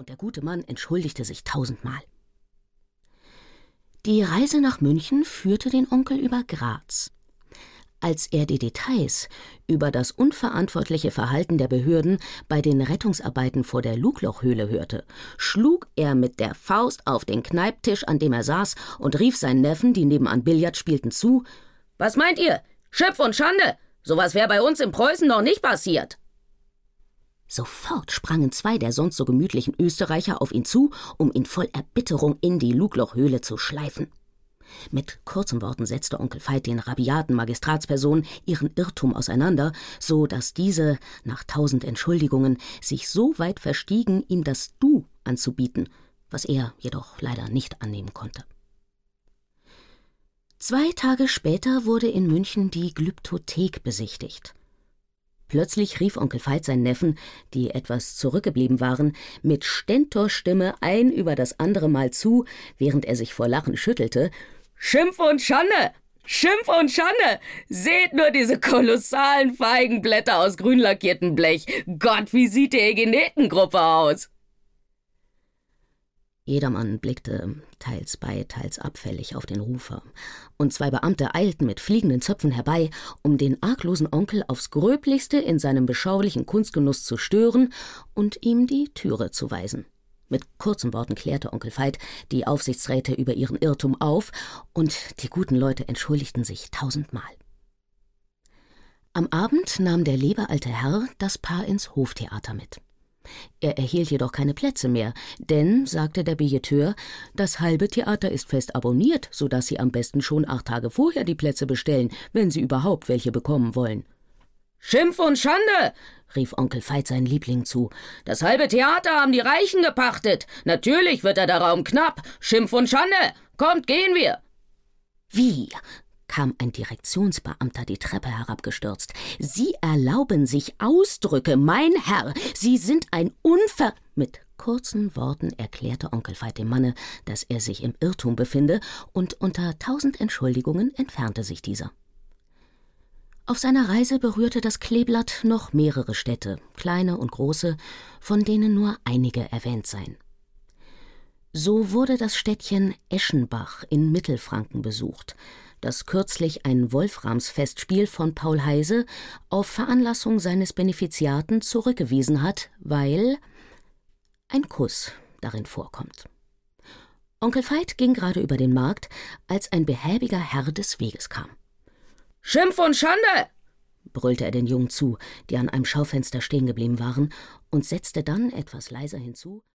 und der gute Mann entschuldigte sich 1000-mal. Die Reise nach München führte den Onkel über Graz. Als er die Details über das unverantwortliche Verhalten der Behörden bei den Rettungsarbeiten vor der Luglochhöhle hörte, schlug er mit der Faust auf den Kneiptisch, an dem er saß, und rief seinen Neffen, die nebenan Billard spielten, zu: »Was meint ihr? Schimpf und Schande! Sowas wäre bei uns in Preußen noch nicht passiert!« Sofort sprangen 2 der sonst so gemütlichen Österreicher auf ihn zu, um ihn voll Erbitterung in die Luglochhöhle zu schleifen. Mit kurzen Worten setzte Onkel Veit den rabiaten Magistratspersonen ihren Irrtum auseinander, so dass diese, nach 1000 Entschuldigungen, sich so weit verstiegen, ihm das Du anzubieten, was er jedoch leider nicht annehmen konnte. 2 Tage später wurde in München die Glyptothek besichtigt. Plötzlich rief Onkel Veit seinen Neffen, die etwas zurückgeblieben waren, mit Stentorstimme ein über das andere Mal zu, während er sich vor Lachen schüttelte: »Schimpf und Schande! Schimpf und Schande! Seht nur diese kolossalen Feigenblätter aus grün lackiertem Blech! Gott, wie sieht die Egenetengruppe aus!« Jedermann blickte teils bei, teils abfällig auf den Rufer, und 2 Beamte eilten mit fliegenden Zöpfen herbei, um den arglosen Onkel aufs Gröblichste in seinem beschaulichen Kunstgenuss zu stören und ihm die Türe zu weisen. Mit kurzen Worten klärte Onkel Veit die Aufsichtsräte über ihren Irrtum auf, und die guten Leute entschuldigten sich 1000-mal. Am Abend nahm der liebe alte Herr das Paar ins Hoftheater mit. Er erhielt jedoch keine Plätze mehr, denn, sagte der Billeteur, das halbe Theater ist fest abonniert, sodass Sie am besten schon 8 Tage vorher die Plätze bestellen, wenn Sie überhaupt welche bekommen wollen. »Schimpf und Schande«, rief Onkel Veit seinen Lieblingen zu. »Das halbe Theater haben die Reichen gepachtet. Natürlich wird da der Raum knapp. Schimpf und Schande. Kommt, gehen wir.« »Wie?«, kam ein Direktionsbeamter die Treppe herabgestürzt. »Sie erlauben sich Ausdrücke, mein Herr! Sie sind ein Mit kurzen Worten erklärte Onkel Veit dem Manne, dass er sich im Irrtum befinde, und unter 1000 Entschuldigungen entfernte sich dieser. Auf seiner Reise berührte das Kleeblatt noch mehrere Städte, kleine und große, von denen nur einige erwähnt seien. So wurde das Städtchen Eschenbach in Mittelfranken besucht, das kürzlich ein Wolframsfestspiel von Paul Heyse auf Veranlassung seines Benefiziaten zurückgewiesen hat, weil ein Kuss darin vorkommt. Onkel Veit ging gerade über den Markt, als ein behäbiger Herr des Weges kam. »Schimpf und Schande«, brüllte er den Jungen zu, die an einem Schaufenster stehen geblieben waren, und setzte dann etwas leiser hinzu: